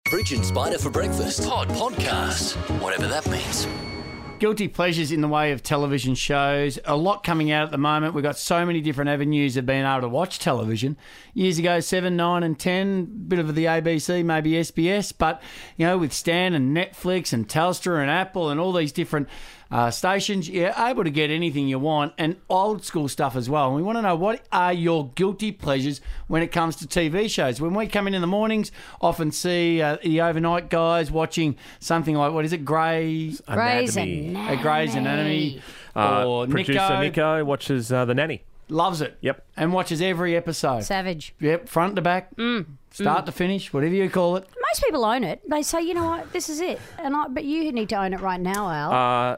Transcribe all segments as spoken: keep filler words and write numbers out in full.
Bridge and Spider for breakfast. Pod podcast. Whatever that means. Guilty pleasures in the way of television shows. A lot coming out at the moment. We've got so many different avenues of being able to watch television. Years ago, seven, nine and ten, bit of the A B C, maybe S B S. But, you know, with Stan and Netflix and Telstra and Apple and all these different uh, stations, you're able to get anything you want and old school stuff as well. And we want to know, what are your guilty pleasures when it comes to T V shows? When we come in in the mornings, often see uh, the overnight guys watching something like, what is it, Grey's Grey's Anatomy. Anatomy. Uh, Grey's Anatomy. Uh, or producer Nico. Nico watches uh, The Nanny. Loves it. Yep. And watches every episode. Savage. Yep, front to back, Mm. start to finish, whatever you call it. Most people own it. They say, you know what, this is it. And I, but you need to own it right now, Al. Uh,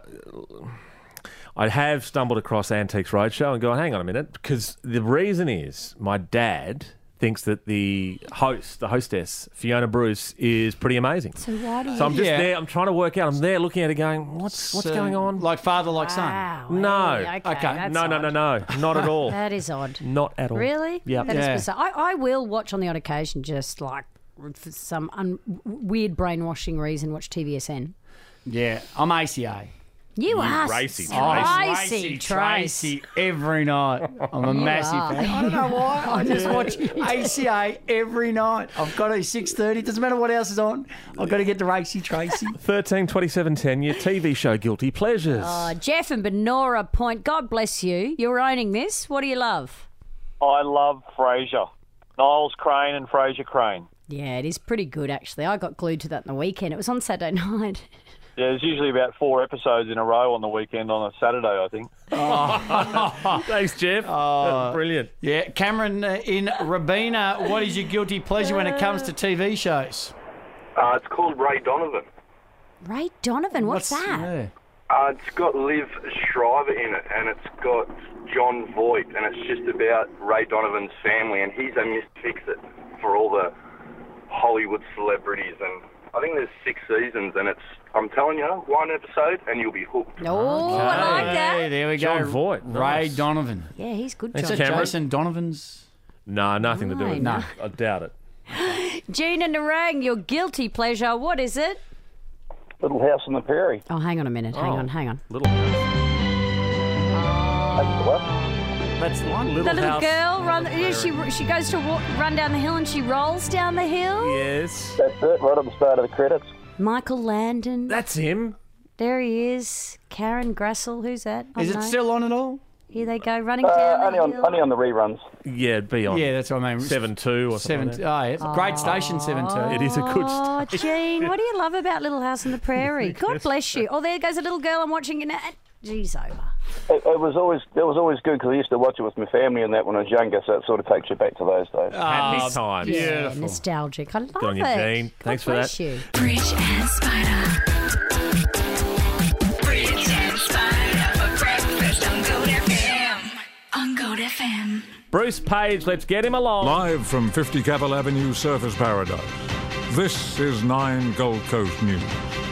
I have stumbled across Antiques Roadshow and gone, hang on a minute, because the reason is my dad thinks that the host, the hostess, Fiona Bruce, is pretty amazing. so why do you... So I'm just Yeah. there, I'm trying to work out, I'm there looking at it going, what's what's So, going on? Like father, like son. Wow. No. Hey, okay, Okay. that's no, no, odd. no, no, not at all. That is odd. Not at all. Really? Yep. That is Yeah. bizarre. I, I will watch on the odd occasion, just like for some un- weird brainwashing reason, watch T V S N. Yeah, I'm A C A. You are racy, Tracy, Tracy. Tracy. Tracy every night. I'm a massive are. fan. I don't know why. I just watch A C A every night. I've got to six thirty. Doesn't matter what else is on. I've got to get to Racy Tracy. thirteen twenty-seven ten, your T V show Guilty Pleasures. Uh, Jeff and Benora Point, God bless you. You're owning this. What do you love? I love Frasier. Niles Crane and Frasier Crane. Yeah, it is pretty good, actually. I got glued to that in the weekend. It was on Saturday night. Yeah, there's usually about four episodes in a row on the weekend on a Saturday, I think. Thanks, Jeff. Oh. That's brilliant. Yeah, Cameron uh, in Rabina, what is your guilty pleasure when it comes to T V shows? Uh, it's called Ray Donovan. Ray Donovan, what's, that? Yeah. Uh, it's got Liv Shriver in it, and it's got John Voight, and it's just about Ray Donovan's family, and he's a misfix-it for all the Hollywood celebrities. And I think there's six seasons, and it's, I'm telling you, one episode, and you'll be hooked. Oh, I like that. Hey, there we go. John Voight, Ray nice. Donovan. Yeah, he's good, Is John. it Cameron. Jason Donovan's? No, nothing to do with it. No. I doubt it. Gina Narang, your guilty pleasure, what is it? Little House on the Prairie. Oh, hang on a minute. Hang Oh. on, hang on. Little That's the one. Little The little House girl, run, on the yeah, she Prairie. she goes to wa- run down the hill and she rolls down the hill. Yes. That's it, right at the start of the credits. Michael Landon. That's him. There he is. Karen Grassel, who's that? I Is don't it know. still on at all? Here they go, running Uh, down only the on hill. only on the reruns. Yeah, be on. Yeah, that's what I mean. seven two or something. Seven. like that. Oh, yeah. Great station, seven two. It is a good Oh, station. Gene, what do you love about Little House on the Prairie? God bless you. Oh, there goes a little girl I'm watching. And Geez, over. It, it was always it was always good because I used to watch it with my family and that when I was younger, so it sort of takes you back to those days. Happy Oh, times. Yeah, Beautiful. nostalgic. I love Good on you, it. Dean. God Thanks for bless that. you. Bridge and Spider. Bridge and Spider for breakfast on Gold F M. On Gold F M. Bruce Page, let's get him along. Live from fifty Cavill Avenue, Surfers Paradise. This is Nine Gold Coast News.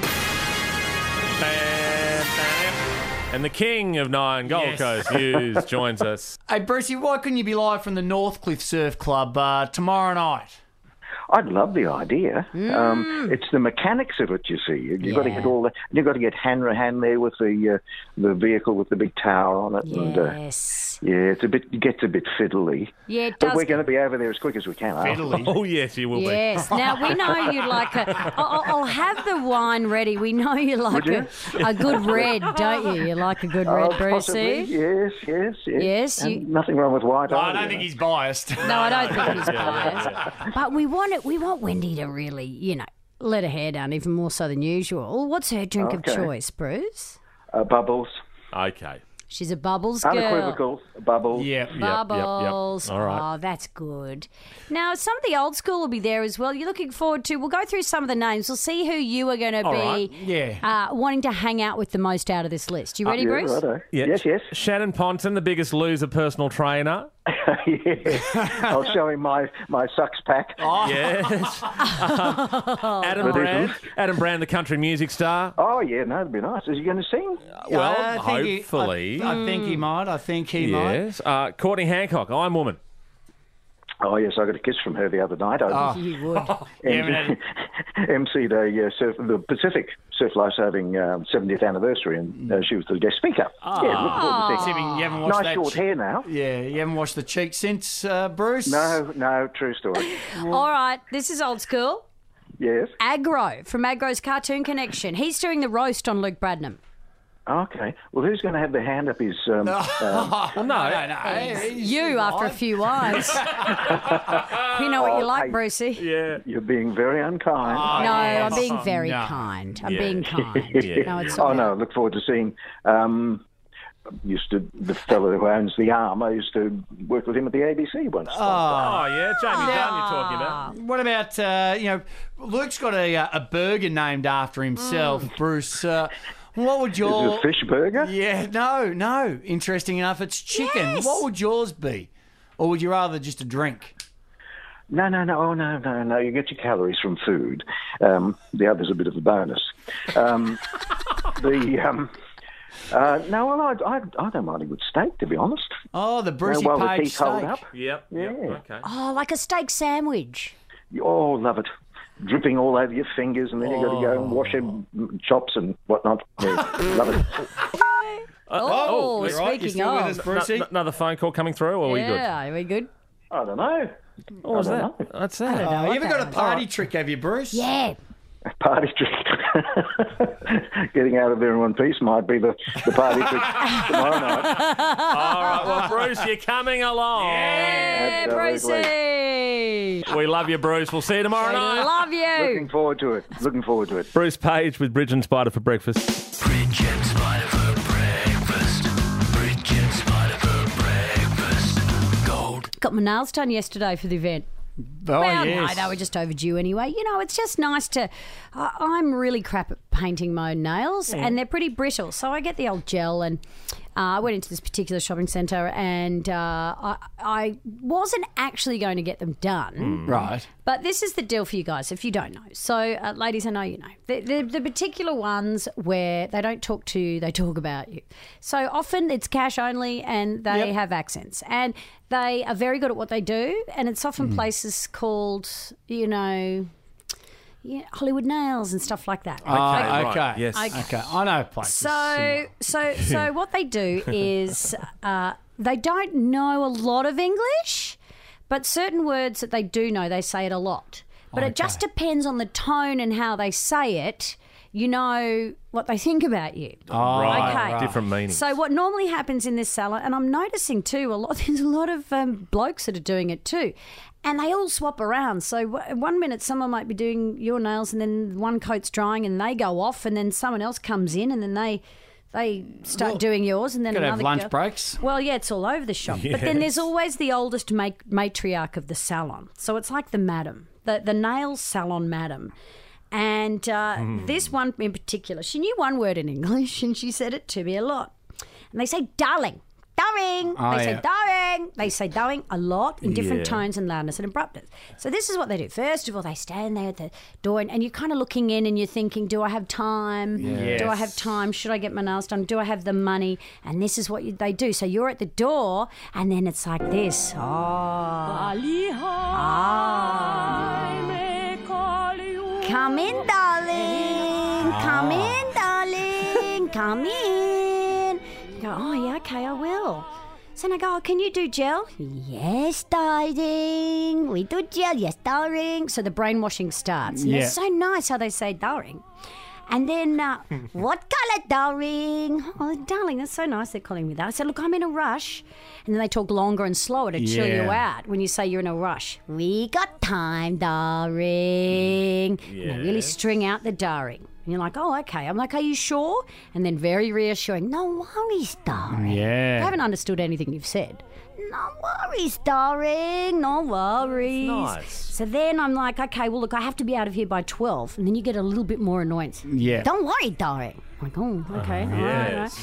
Bam, bam. And the king of Nine Gold Yes. Coast News joins us. Hey, Brucey, why couldn't you be live from the Northcliffe Surf Club uh, tomorrow night? I'd love the idea. Um, it's the mechanics of it, you see. You, you've got to Yeah. get all the. You've got to get hand hand there with the uh, the vehicle with the big tower on it. And, uh, Yes. yeah, it's a bit. It gets a bit fiddly. Yeah, it But does. we're going to be over there as quick as we can. aren't we? Fiddly. Oh, yes, you will Yes. Now, we know you like a... I'll, I'll have the wine ready. We know you like Would a, a good red, don't you? You like a good red, Oh, possibly. Brucey? Yes, yes, yes. Yes, And you- nothing wrong with white. I either, don't you think know. he's biased. No, I don't think he's biased. But we want it. We want Wendy to really, you know, let her hair down even more so than usual. What's her drink Okay. of choice, Bruce? Uh, bubbles, Okay. She's a bubbles girl. unequivocal bubbles. Yeah. Yep, yep, yep. Bubbles. All right. Oh, that's good. Now, some of the old school will be there as well. You're looking forward to, we'll go through some of the names. We'll see who you are going to All be right. Yeah. uh, wanting to hang out with the most out of this list. You ready, Yeah, Bruce? righto. Yeah. Yes, yes. Shannon Ponton, the biggest loser personal trainer. yeah. I'll show him my, my sucks pack. Yes. Um, Adam But Brand. isn't. Adam Brand, the country music star. Oh, yeah, no, that'd be nice. Is he going to sing? Well, I think he- hopefully. I, I think he might. I think he might. Yes. Uh, Courtney Hancock, I'm Woman. Oh, yes, I got a kiss from her the other night. I You would. M- emceed a uh, surf, the Pacific Surf Lifesaving uh, seventieth anniversary, and uh, she was the guest speaker. Oh. Yeah, look forward to seeing Assuming her. you haven't watched Nice that short che- hair now. Yeah, you haven't watched the cheek since, uh, Bruce? No, no, true story. All right, this is old school. Yes. Aggro from Aggro's Cartoon Connection. He's doing the roast on Luke Bradnam. Okay. Well, who's going to have the hand up his... Um, um, Well, no, no, no. You after a few wines. You know what you Oh, like, hey. Brucey. Yeah. You're being very unkind. No, yes. I'm being very No. kind. I'm Yeah. being kind. Yeah. No, it's Oh, all no, look forward to seeing... Um, used to the fellow who owns the Arm. I used to work with him at the A B C once. Oh, yeah, Jamie Dunn you're talking about. What about, uh, you know, Luke's got a, uh, a burger named after himself, Bruce. Uh, what would Is your... it a fish burger? Yeah, no, no. Interesting enough, it's chicken. Yes. What would yours be? Or would you rather just a drink? No, no, no, oh, no, no, no. You get your calories from food. Um, the other's a bit of a bonus. Um, the um, uh, no, well, I, I, I don't mind a good steak, to be honest. Oh, the You know, Brucey while the Page teeth hold steak. up. Yep. Yeah. Yep. Okay. Oh, like a steak sandwich. Oh, love it. Dripping all over your fingers, and then you've got to go and wash your chops and whatnot. Yeah, love it. Oh, you're right. You speaking still with us, of. Brucey? N- another phone call coming through, or are we good? Yeah, are we good? I don't know. What was I that? don't know. That's it. Oh, you ever Okay. got a party trick, have you, Bruce? Yeah. Party trick. Getting out of there in one piece might be the, the party trick tomorrow night. All right, well, Bruce, you're coming along. Hey, Absolutely. Brucey. We love you, Bruce. We'll see you tomorrow night. Love you. Looking forward to it. Looking forward to it. Bruce Page with Bridge and Spider for breakfast. Bridge and Spider for breakfast. Bridge and Spider for breakfast. Gold. Got my nails done yesterday for the event. Oh, well, yes. no, they were just overdue anyway. You know, it's just nice to. I I'm really crap at painting my own nails, and they're pretty brittle. So I get the old gel, and uh, I went into this particular shopping centre, and uh, I, I wasn't actually going to get them done. Right. But this is the deal for you guys, if you don't know. So, uh, ladies, I know you know. The, the, the particular ones where they don't talk to you, they talk about you. So often it's cash only and they Yep. have accents. And they are very good at what they do. And it's often places called, you know, yeah, Hollywood Nails and stuff like that. Oh, right. okay. Yes. Okay. I know places. So, so, so what they do is uh, they don't know a lot of English, but certain words that they do know, they say it a lot. But it just depends on the tone and how they say it. You know what they think about you. Oh, Right. Okay. right. Different meanings. So what normally happens in this salon, and I'm noticing too, a lot there's a lot of um, blokes that are doing it too, and they all swap around. So w- one minute someone might be doing your nails, and then one coat's drying, and they go off, and then someone else comes in, and then they they start Well, doing yours, and then Gotta have another lunch girl- breaks. Well, yeah, it's all over the shop. But then there's always the oldest ma- matriarch of the salon. So it's like the madam, the the nail salon madam. And uh, Hmm. this one in particular, she knew one word in English and she said it to me a lot. And they say darling, darling. Oh, they say yeah. darling. They say darling a lot in different Yeah. tones and loudness and abruptness. So this is what they do. First of all, they stand there at the door and, and you're kind of looking in and you're thinking, do I have time? Do I have time? Should I get my nails done? Do I have the money? And this is what you, they do. So you're at the door and then it's like this. Oh. Ah. Come in, darling. Come in, darling. Come in. You go, oh, yeah, okay, I will. So then I go, oh, can you do gel? Yes, darling. We do gel. Yes, darling. So the brainwashing starts. And Yeah. it's so nice how they say darling. And then, uh, what colour, darling? Oh, darling, that's so nice they're calling me that. I said, look, I'm in a rush. And then they talk longer and slower to chill you Yeah. out when you say you're in a rush. We got time, darling. And they really string out the darling. And you're like, oh, okay. I'm like, are you sure? And then very reassuring, no worries, darling. Yeah. I haven't understood anything you've said. No worries, darling. No worries. Nice. So then I'm like, okay, well, look, I have to be out of here by twelve. And then you get a little bit more annoyance. Yeah. Don't worry, darling. I'm like, oh, okay. all right, all right. Yes.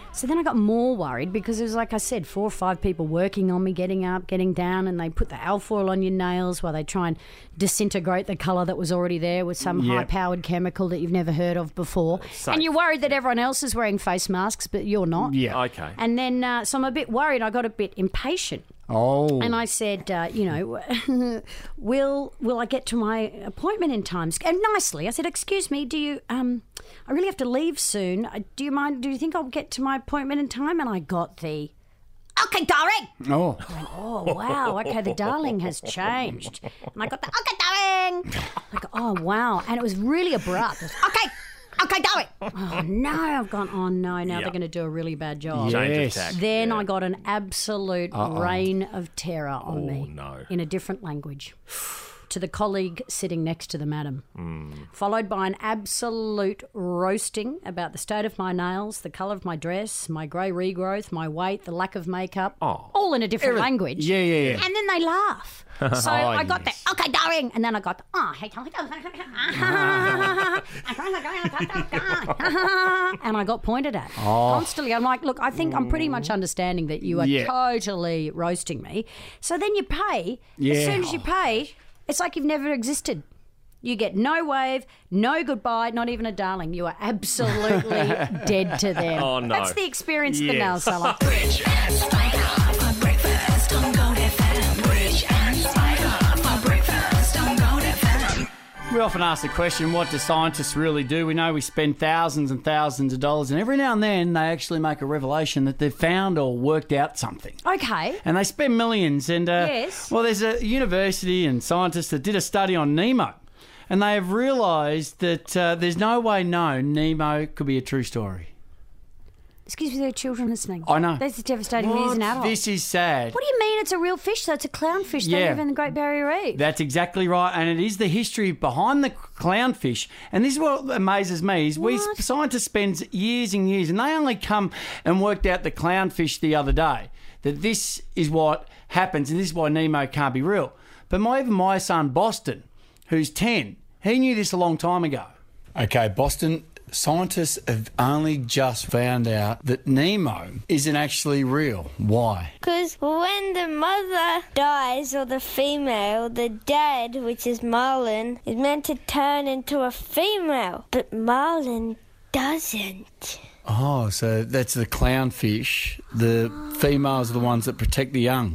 So then I got more worried because it was, like I said, four or five people working on me, getting up, getting down, and they put the alfoil on your nails while they try and disintegrate the colour that was already there with some Yep. high-powered chemical that you've never heard of before. Safe. And you're worried that everyone else is wearing face masks, but you're not. Yeah. Okay. And then, uh, so I'm a bit worried. I got a bit impatient. Oh. And I said, uh, you know, will will I get to my appointment in time? And nicely, I said, excuse me, do you, um, I really have to leave soon. Uh, Do you mind, do you think I'll get to my appointment in time? And I got the, okay, darling. Oh. Oh, wow, okay, the darling has changed. And I got the, okay, darling. I go, oh, wow. And it was really abrupt. It was, okay. Okay, darling. Oh, no. I've gone, oh, no. Now Yeah. they're going to do a really bad job. Change of Yes. tack. Then Yeah. I got an absolute reign of terror on Oh, me no. in a different language to the colleague sitting next to the madam, followed by an absolute roasting about the state of my nails, the colour of my dress, my grey regrowth, my weight, the lack of makeup, Oh. all in a different language. Yeah, yeah, yeah. And then they laugh. So Oh, I got yes. the, okay, darling. And then I got the, oh, hey, and I got pointed at constantly. I'm like, look, I think I'm pretty much understanding that you are Yeah. totally roasting me. So then you pay. As Yeah. soon as you pay, it's like you've never existed. You get no wave, no goodbye, not even a darling. You are absolutely dead to them. Oh, no. That's the experience of the Yes. nail salon. Bridge and Spider for breakfast on Gold F M. Bridge and Spider for breakfast on Gold F M. We often ask the question, what do scientists really do? We know we spend thousands and thousands of dollars, and every now and then they actually make a revelation that they've found or worked out something. Okay. And they spend millions. And uh, Yes. well, there's a university and scientists that did a study on Nemo, and they have realised that uh, there's no way known Nemo could be a true story. Excuse me, there are children listening. I know. That's devastating news in adults. This is sad. What do you mean it's a real fish, though? It's a clownfish. They Yeah. live in the Great Barrier Reef. That's exactly right, and it is the history behind the clownfish. And this is what amazes me: is we What? scientists spend years and years, and they only come and worked out the clownfish the other day. That this is what happens, and this is why Nemo can't be real. But my even my son Boston, who's ten, he knew this a long time ago. Okay, Boston. Scientists have only just found out that Nemo isn't actually real. Why? Because when the mother dies, or the female, the dad, which is Marlin, is meant to turn into a female. But Marlin doesn't. Oh, so that's the clownfish. The females are the ones that protect the young.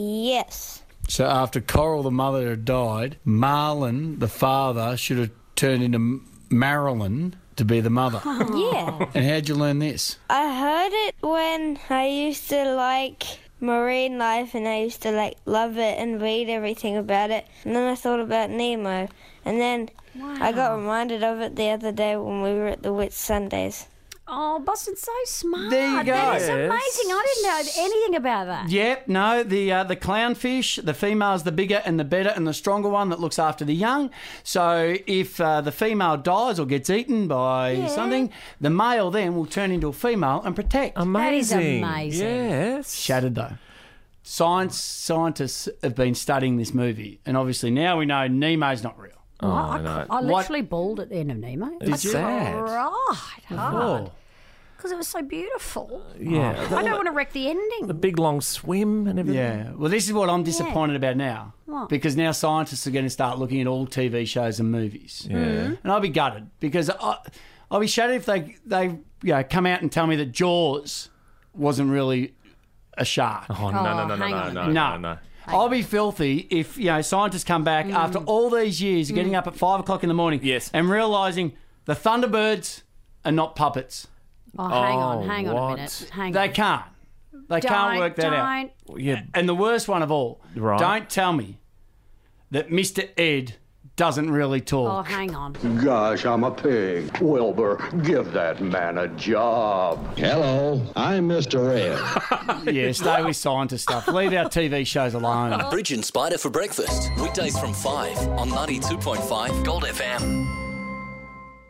Yes. So after Coral, the mother, had died, Marlin, the father, should have turned into Marilyn to be the mother. Yeah. And how'd you learn this? I heard it when I used to like marine life, and I used to like love it and read everything about it. And then I thought about Nemo. And then I got reminded of it the other day when we were at the Whit Sundays. Oh, Boston's so smart. There you go. That is Yes. amazing. I didn't know anything about that. Yep, no, the uh, the clownfish, the female's the bigger and the better and the stronger one that looks after the young. So if uh, the female dies or gets eaten by something, the male then will turn into a female and protect. Amazing. That is amazing. Yes. Shattered though. Science scientists have been studying this movie, and obviously now we know Nemo's not real. Oh, I, no. I What- literally bawled at the end of Nemo. It's I sad. cried hard Oh. because it was so beautiful. Yeah. I don't want to wreck the ending. The big long swim and everything. Yeah. Well, this is what I'm disappointed about now. What? Because now scientists are going to start looking at all T V shows and movies. Yeah. And I'll be gutted because I, I'll be shattered if they they you know come out and tell me that Jaws wasn't really a shark. Oh, no, no, no, no, hang no, on. no, No. no, no. I'll be filthy if you know scientists come back after all these years of getting up at five o'clock in the morning Yes. and realising the Thunderbirds are not puppets. Oh, hang on, Oh, hang on what? a minute. Hang They on. can't. They Don't, can't work that out. don't. Yeah. And the worst one of all, Right. don't tell me that Mister Ed doesn't really Oh, talk. hang on. Gosh, I'm a pig. Wilbur, give that man a job. Hello, I'm Mister Ed. Yeah, stay with scientist stuff. Leave our T V shows alone. Bridge and Spider for breakfast. Weekdays from five on ninety-two point five Gold F M.